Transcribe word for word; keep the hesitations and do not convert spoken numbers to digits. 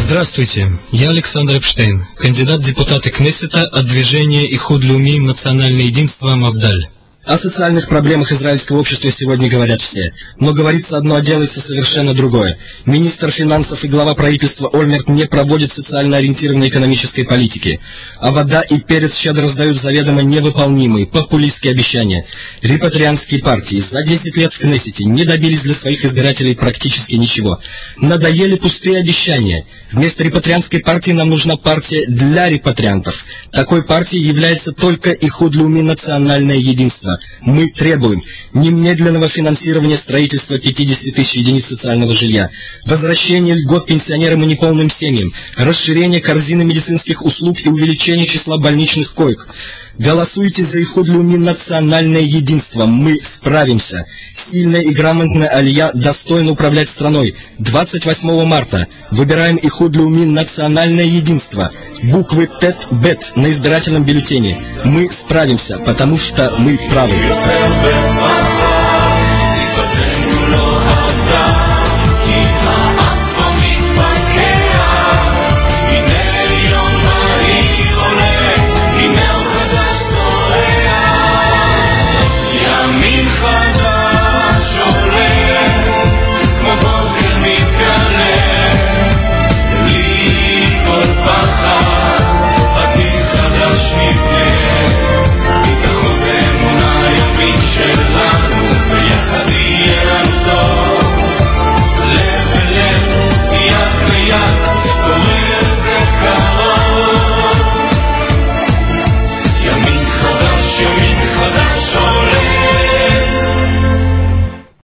Здравствуйте, я Александр Эпштейн, кандидат в депутаты Кнессета от движения Ихуд Леуми «Национальное единство» Мафдаль. О социальных проблемах израильского общества сегодня говорят все. Но говорится одно, а делается совершенно другое. Министр финансов и глава правительства Ольмерт не проводит социально ориентированной экономической политики. А вода и перец щедро раздают заведомо невыполнимые, популистские обещания. Репатрианские партии за десять лет в Кнессете не добились для своих избирателей практически ничего. Надоели пустые обещания. Вместо репатрианской партии нам нужна партия для репатриантов. Такой партией является только Ихуд Леуми «Национальное единство». Мы требуем немедленного финансирования строительства пятьдесят тысяч единиц социального жилья, возвращения льгот пенсионерам и неполным семьям, расширения корзины медицинских услуг и увеличения числа больничных коек. Голосуйте за Ихуд Леуми «Национальное единство». Мы справимся. Сильная и грамотная алия достойно управлять страной. двадцать восьмого марта. Выбираем Ихуд Леуми «Национальное единство». Буквы Тет-Бет на избирательном бюллетене. Мы справимся, потому что мы правы.